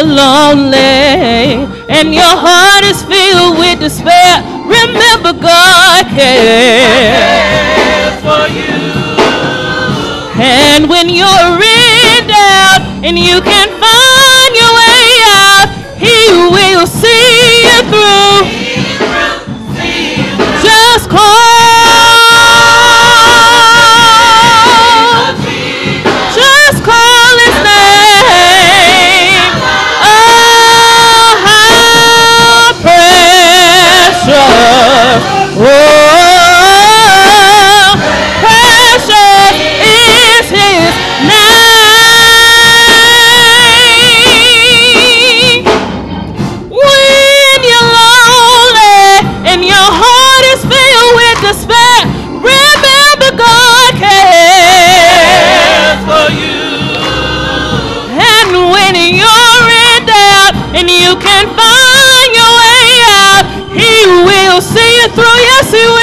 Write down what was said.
you're lonely and your heart is filled with despair, remember God cares for you. And when you're in doubt and you can't find your way out, He will see you through. Just call. Just call His name. Oh, how precious. Oh, precious is His name. When you're lonely and your heart is filled with despair, remember God cares for you. And when you're in doubt and you can't find your way out, He will see you through. Yes, He will.